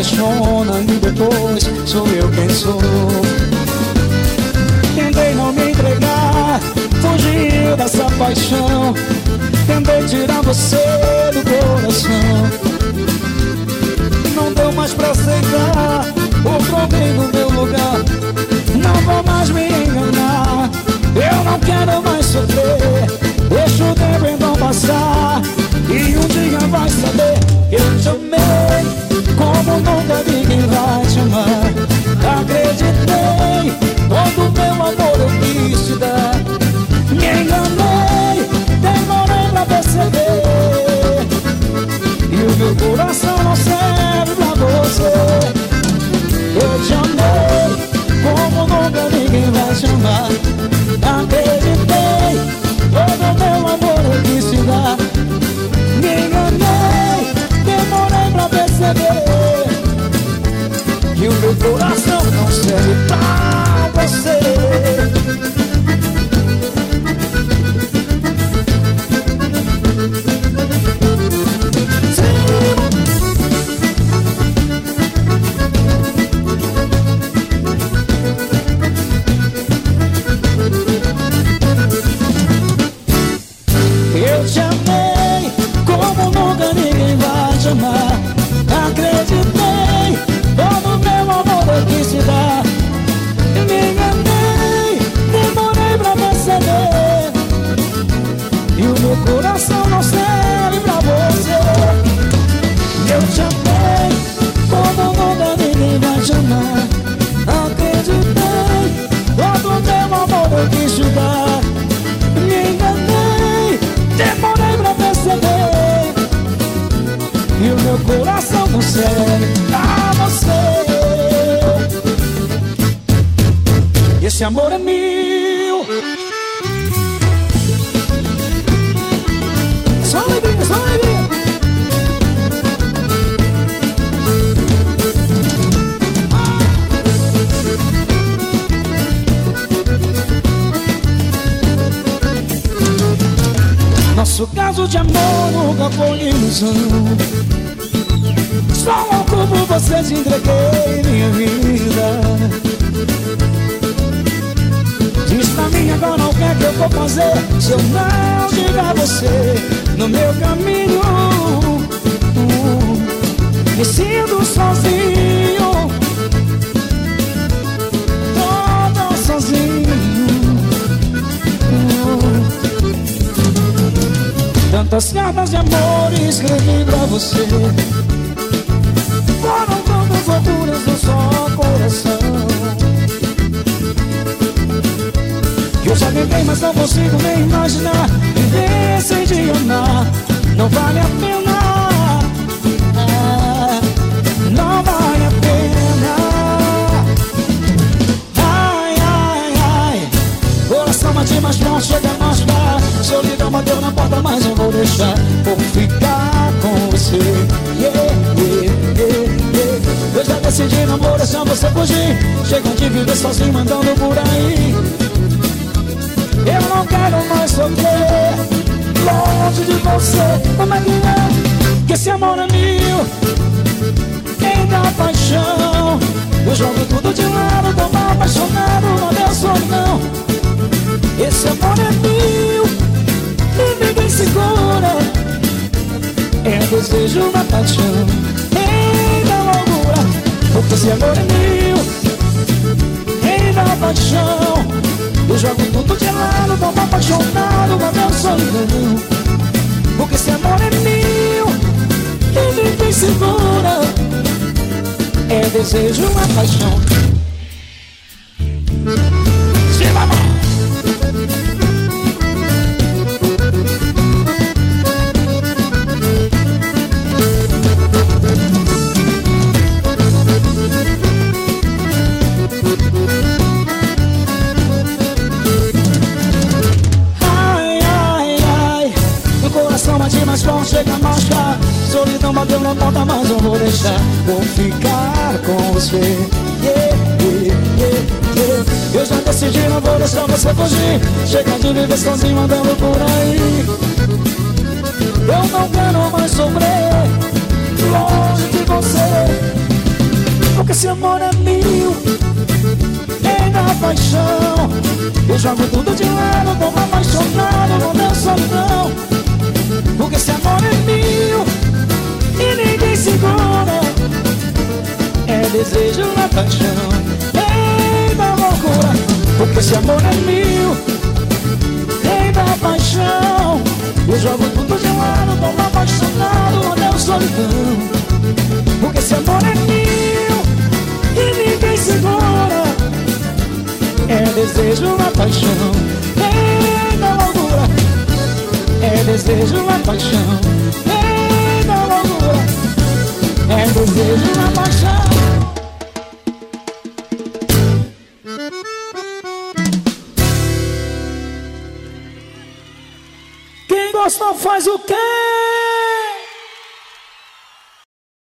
apaixona e depois sou eu quem sou. Tentei não me entregar, fugir dessa paixão. Tentei tirar você do coração. Não deu mais pra aceitar, outro alguém no meu lugar. Não vou mais me enganar, eu não quero mais sofrer. Deixa o tempo então passar, e um dia vai saber. Eu te amei como nunca ninguém vai te amar. Acreditei, todo meu amor eu quis te dar. Me enganei, demorei pra perceber, e o meu coração não serve pra você. Eu te amei como nunca ninguém vai te amar. Acreditei, todo meu amor eu quis te dar. Me enganei, demorei pra perceber, que o meu coração não serve pra você. Eu te amei como nunca ninguém vai te amar. Acreditei, todo meu amor eu quis te dar. Me enganei, demorei pra perceber, e o meu coração não serve pra você. Eu te amei como nunca ninguém vai te amar. Acreditei, todo meu amor eu quis te dar. Me enganei, demorei pra perceber, e o meu coração não serve pra você. Esse amor é meu. Só alegria, só alegria. Nosso caso de amor nunca foi ilusão. Só louco por você te entreguei minha vida. Diz pra mim agora o que é que eu vou fazer se eu não tiver você no meu caminho. Me sinto sozinho, todo sozinho. Tantas cartas de amor escrevi pra você, foram tantas loucuras no só coração, que eu já tentei, mas não consigo nem imaginar viver sem te amar. Não vale a pena, não vale a pena. Ai, ai, ai, coração bate mais forte, chega a machucar. Solidão bateu na porta, mas eu vou deixar, vou ficar com você. Yeah, yeah, yeah, yeah. Eu já decidi, não vou deixar você fugir. Chegam de viver sozinho, andando por aí. Eu não quero mais sofrer longe de você. Como é que é? Que esse amor é meu, quem dá paixão. Eu jogo tudo de lado, tô mal apaixonado, não deu solidão. Esse amor é meu e ninguém segura. É desejo na paixão, é da loucura. Porque esse amor é meu, é da paixão. Eu jogo tudo de lado, tô apaixonado, não deu solidão. Porque esse amor é meu e ninguém segura. É desejo na paixão. Sim, mamãe. Mais forte, chega a machucar. Solidão bateu na porta, mas eu vou deixar, vou ficar com você. Yeah, yeah, yeah, yeah. Eu já decidi, não vou deixar você fugir. Chega de viver sozinho andando por aí. Eu não quero mais sofrer longe de você. esse amor é meu, é da paixão. Eu jogo tudo de lado, tô apaixonado no meu solidão. Porque esse amor é meu e ninguém segura. É desejo na paixão, é da loucura. Porque esse amor é meu, é da paixão. Eu jogo tudo de lado, tô apaixonado no meu solidão. Porque esse amor é meu e ninguém segura. É desejo na paixão, é da loucura. É desejo na paixão, é da loucura. É desejo na paixão. Quem gostou faz o quê?